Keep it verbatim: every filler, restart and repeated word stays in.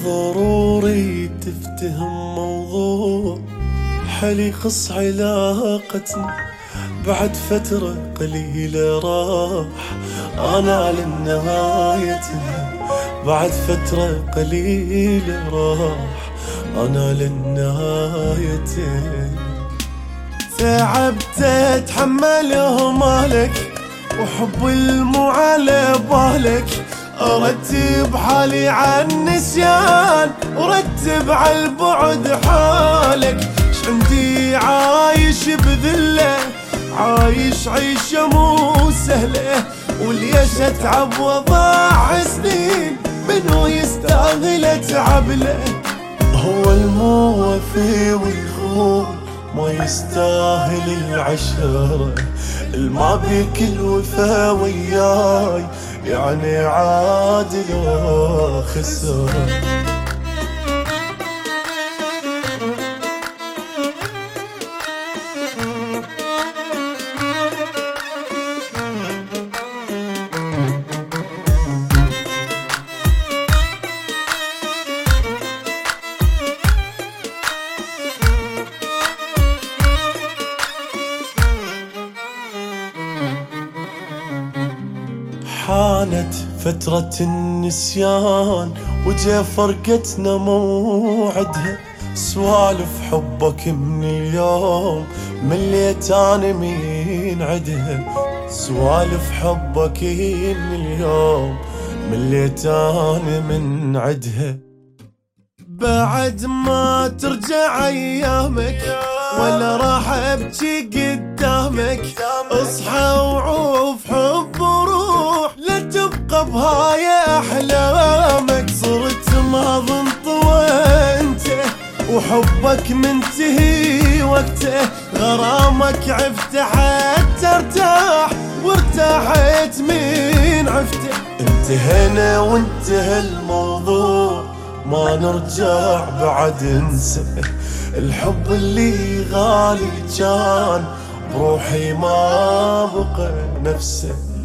ضروري تفتهم موضوع حلي يخص علاقتنا بعد فترة قليلة راح أنا لنهايتنا. بعد فترة قليلة راح أنا لنهايتنا. تعبت اتحمله مالك وحب المو على بالك. ارتب حالي عن النسيان ورتب على البعد حالك. ش عندي عايش بذله عايش عيشه مو سهله وليش اتعب واضيع سنين منو يستاهل اتعب له. هو الموفي والخون ما يستاهل العشرة الما بيك الوفا وياي يعني عادل وخسارة. حانت فترة النسيان وجا فرقتنا موعدها. سوالف حبك من اليوم مليت انا مين عدها. سوالف حبك من اليوم مليت انا من عدها. بعد ما ترجع ايامك ولا راح ابكي قدامك. اصحى وعوف حب وروح لا تبقى بهاي احلامك. صرت ما ظن طوى انت وحبك منتهي وقته. غرامك عفته حتى ارتاح وارتاحت من عفته. انتهينا وانتهى الموضوع ما نرجع بعد ننسى. الحب اللي غالي كان بروحي ما بقى نفسه.